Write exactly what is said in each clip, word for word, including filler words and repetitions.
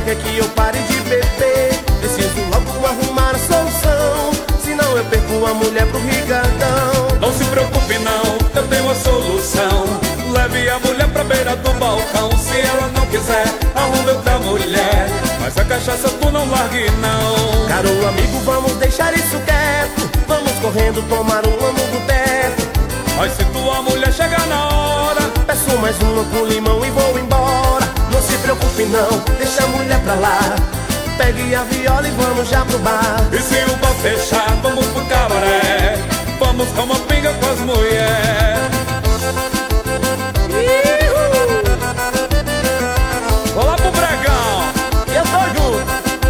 quer que eu pare de beber. Preciso logo arrumar a solução, senão eu perco a mulher pro Ricardão. Não se preocupe não, eu tenho a solução. Leve a mulher pra beira do balcão. Se ela não quiser, arrume outra mulher, mas a cachaça tu não largue não. Caro amigo, vamos deixar isso quieto. Vamos correndo tomar uma no boteco. Mas se tua mulher chegar na hora, peço mais uma com limão e vou embora. Não se preocupe não, deixa a mulher pra lá. Pegue a viola e vamos já pro bar. E se o bar fechar, vamos pro cabaré. Vamos tomar pinga com as mulheres. Vou lá pro Bregão, eu tô junto.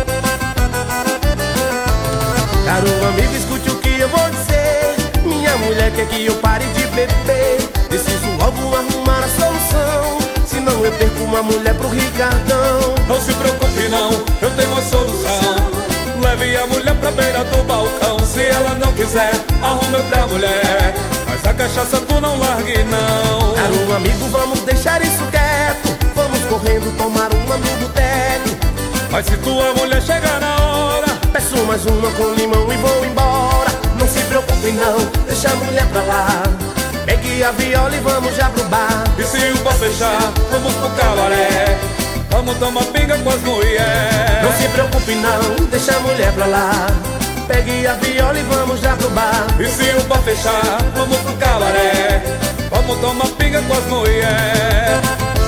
Caro amigo, escute o que eu vou dizer. Minha mulher quer que eu pare de beber. Preciso logo arrumar a solução, senão eu perco uma mulher pro Ricardão. Não se preocupe não, eu tenho uma solução. Leve a mulher pra beira do balcão. Se ela não quiser, arrume outra mulher, mas a cachaça tu não largue não. Caro amigo, vamos deixar isso quieto. Vamos correndo tomar uma no boteco. Mas se tua mulher chegar na hora, peço mais uma com limão e vou embora. Não se preocupe não, deixa a mulher pra lá. Pegue a viola e vamos já pro bar. E se o bar fechar, vamos pro cabaré. Vamos tomar pinga com as mulheres. Não se preocupe não, deixa a mulher pra lá. Pegue a viola e vamos já pro bar. E se o bar fechar, vamos pro cabaré. Vamos tomar pinga com as mulheres.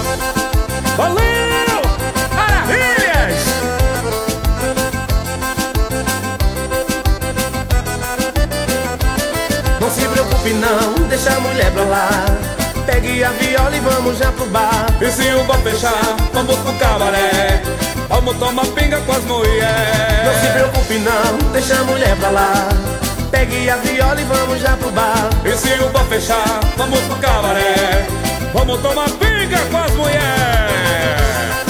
Valeu! Maravilhas! Não se preocupe não, deixa a mulher pra lá. Pegue a viola e vamos já pro bar. E se o bar fechar, vamos pro cabaré. Vamos tomar pinga com as mulheres. Não se preocupe não, deixa a mulher pra lá. Pegue a viola e vamos já pro bar. E se o bar fechar, vamos pro cabaré. Vamos tomar pinga com as mulheres.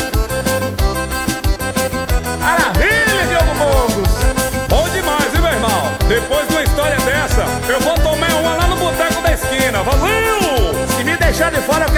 Maravilha, Diogo Bongos! Bom demais, hein, meu irmão? Depois de uma história dessa, eu vou tomar uma lá no boteco da esquina. Valeu! Se me deixar de fora